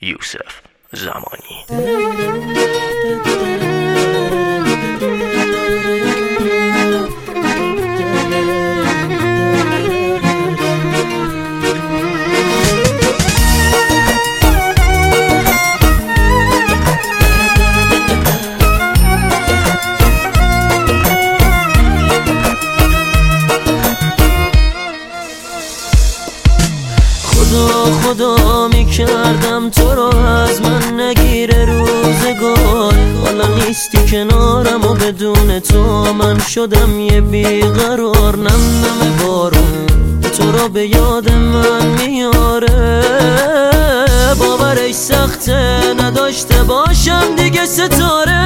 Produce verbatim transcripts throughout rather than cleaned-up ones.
یوسف زمانی. خدا خدا میکردم تو رو از من نگیره روزگار، حالا نیستی کنارم و بدون تو من شدم یه بیقرار. نم نم بارون تو رو به یاد من میاره، باورش سخته نداشته باشم دیگه ستاره.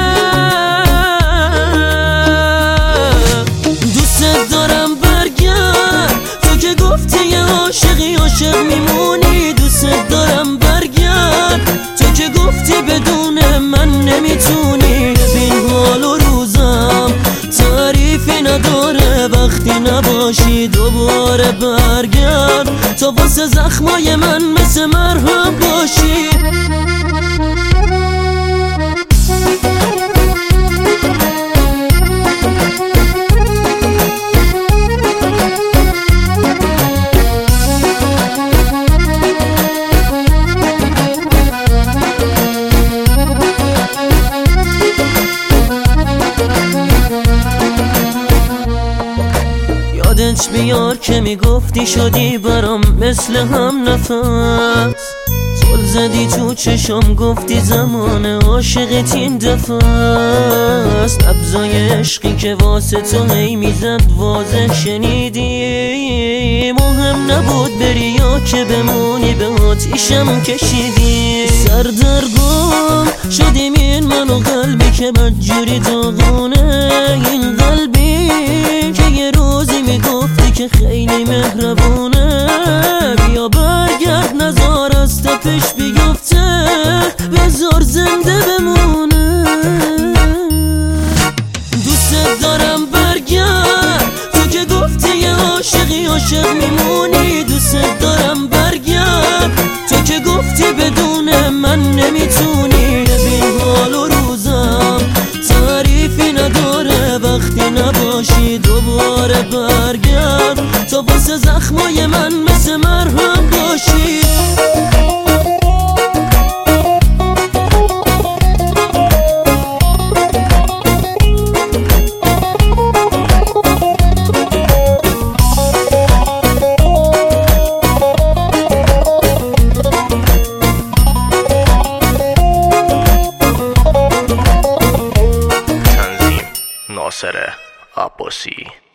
دوست دارم برگرد تو که گفتی یه عاشقی عاشق میمونی، دوست دارم برگرد تو که گفتی بدون من نمیتونی. ببین حال و روزم تعریفی نداره، وقتی نباشی دوباره برگرد تا واسه زخمای من مثل مرهم باشی. یادت بیار که میگفتی شدی برام مثل هم نفس، زل زدی تو چشم گفتی زمان عاشقت این دفعه است. نبضای عشقی که واسه تو هی میزد واضح شنیدی، مهم نبود بری یا که بمونی به آتیشم کشیدی. سردرگم شدیم این من و قلبی که بدجوری داغونه، این قلبی که یه روزی میگفتی که خیلی مهربونه. بیا برگرد نزار از تپش بیفته، بذار زنده بمونه. دوست دارم برگرد تو که گفتی یه عاشقی عاشق میمونی، دوست دارم برگرد تو که گفتی بدون من نمیتونی. ببین حال و روزم تعریفی نداره، وقتی نباشی دوباره برگرد تا واسه زخمای من مثل مرهم باشی. ناصر عباسی.